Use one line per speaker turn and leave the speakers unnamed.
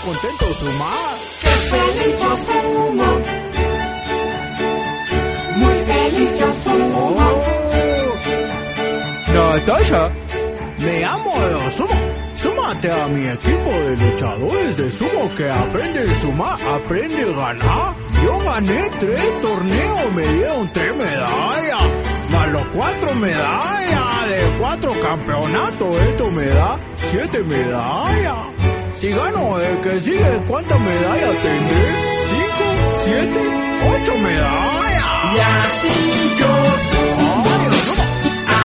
contento sumar.
¡Qué feliz yo sumo! Muy feliz yo sumo.
Natasha, me amo de sumo. Súmate a mi equipo de luchadores de sumo que aprende a sumar, aprende a ganar. Yo gané 3 torneos, me dieron 3 medallas, más los 4 medallas de 4 campeonatos. Esto me da 7 medallas. Si gano el que sigue, ¿cuántas medallas tendré? 5, 7, 8 medallas.
Y así yo sumo.